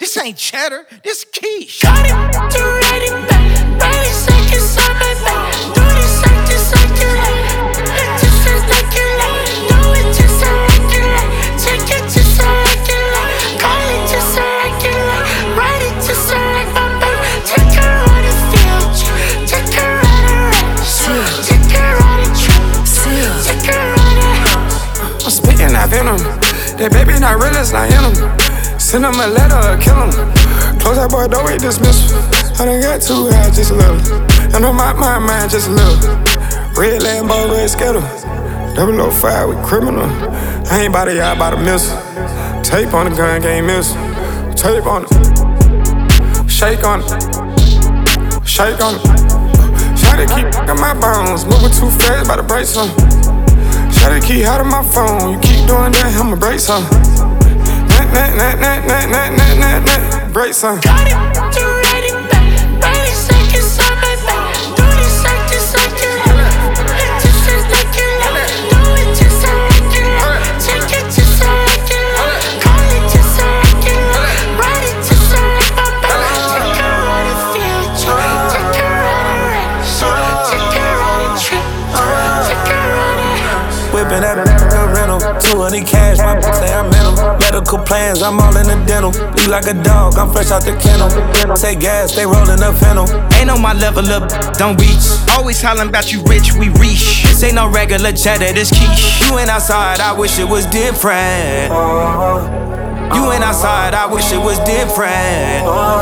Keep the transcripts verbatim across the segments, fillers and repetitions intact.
This ain't cheddar, this quiche. Got it, you ready, back. thirty seconds on my back. Do this like this, like you like. It just feels like you like. Do it just like you like. Take it just like you like. Call it just like you like. Write it just like my baby. Take her on the field. Take her on the range. Take her on the trip. Take her on the house. I'm spitting that venom. That baby not real, it's not in him. Send him a letter or kill him. Close that boy, don't wait dismissal. I done got too high, just a little. I know my mind, mind, just a little. Red Lambo, red Skittle. double oh five with criminal. I ain't bout it, y'all bout a missile. Tape on the gun, game missile. Tape on it. Shake on it. Shake on it. Try to keep in my bones. Moving too fast, bout to break something. Try to keep out of my phone. You keep doing that, I'ma break something. Nah, nah, nah, nah, nah, nah, nah, nah, nah. Break something. Got it, you ready, back. thirty seconds on my back. Do this like this, like you like. It just feels like you like. Do it just like you like. Take it just like you like. Call it just like you like. Write it just like my baby. Take her on the field, take her on the range. Take her on the trip, take her on the house. Whipping that a rental, two hundred cash, my say I'm mental. Medical plans, I'm all in the dental. Eat like a dog, I'm fresh out the kennel. Take gas, they rolling up fennel. Ain't on my level up, don't reach. Always hollering about you rich, we reach. This ain't no regular cheddar, this quiche. You ain't outside, I wish it was different. You ain't outside, I wish it was different.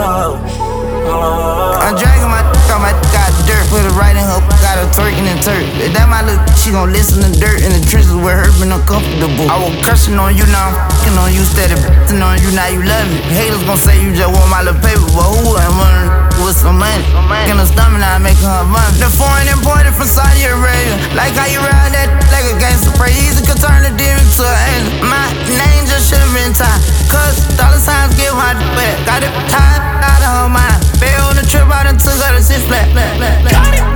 I'm dragging my d- on my d- got dirt. Put it right in her, got her twerking and turk. If that my look, she gon' listen to dirt in the trenches where her been uncomfortable. I was cursing on you, now I'm f***ing on you. Steady b***ing on you, now you love me. Haters gon' say you just want my little paper, but who am I with some money? In her stomach, now I'm making her run. The foreign imported from Saudi Arabia. Like how you ride that like a gangster. Pray easy could turn the demon to an angel. My name just should've been tied. Cause dollar signs give my d- back. Got it tied out of her mind. Bail on the trip, I done took her to six flat. Got it.